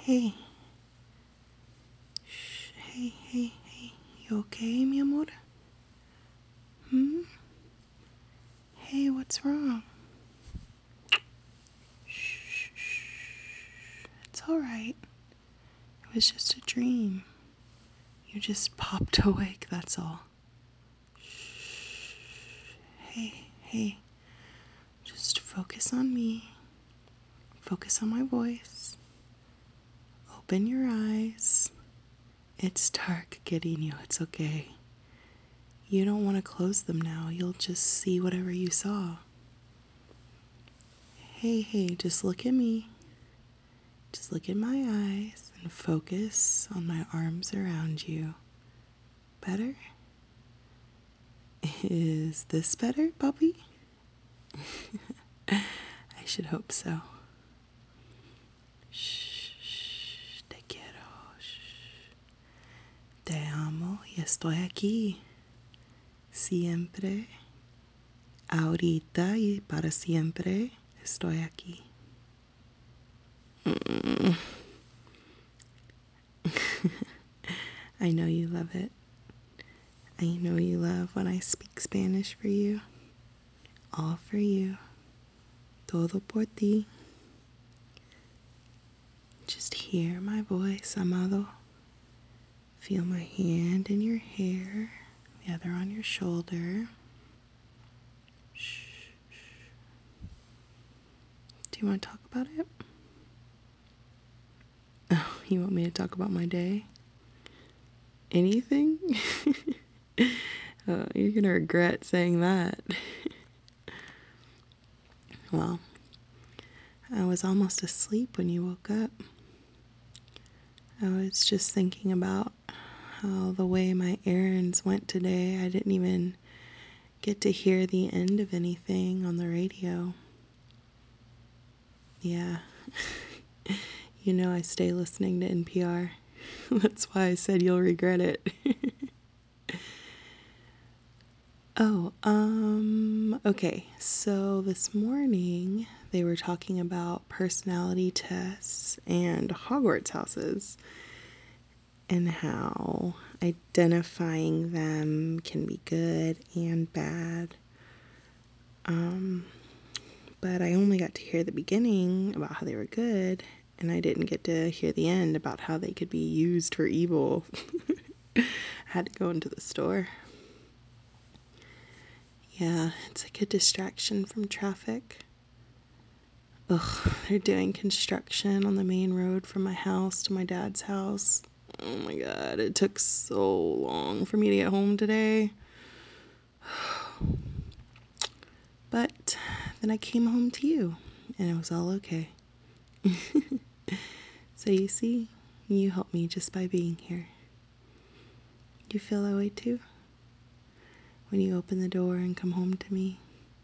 Hey. Shh. Hey. You okay, mi amor? Hmm? Hey, what's wrong? Shh. It's alright. It was just a dream. You just popped awake, that's all. Shh. Hey. Just focus on me. Focus on my voice. Open your eyes. It's dark, querido. It's okay. You don't want to close them now. You'll just see whatever you saw. Hey, just look at me. Just look in my eyes and focus on my arms around you. Better? Is this better, puppy? I should hope so. Shh, te quiero. Shh. Te amo y estoy aquí. Siempre. Ahorita y para siempre estoy aquí. I know you love it. I know you love when I speak Spanish for you. All for you. Todo por ti. Just hear my voice, amado. Feel my hand in your hair, the other on your shoulder. Shh. Do you want to talk about it? Oh, you want me to talk about my day? Anything? You're going to regret saying that. Well, I was almost asleep when you woke up. I was just thinking about how the way my errands went today, I didn't even get to hear the end of anything on the radio. Yeah. You know I stay listening to NPR. That's why I said you'll regret it. Okay. So this morning they were talking about personality tests and Hogwarts houses and how identifying them can be good and bad. But I only got to hear the beginning about how they were good, and I didn't get to hear the end about how they could be used for evil. I had to go into the store. Yeah, it's a good distraction from traffic. Ugh, they're doing construction on the main road from my house to my dad's house. Oh my god, it took so long for me to get home today. But then I came home to you, and it was all okay. So you see, you help me just by being here. You feel that way too? When you open the door and come home to me?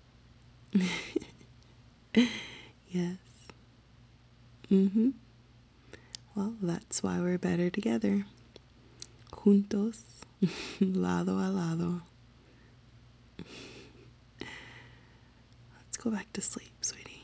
Yes. Well, that's why we're better together. Juntos, lado a lado. Let's go back to sleep, sweetie.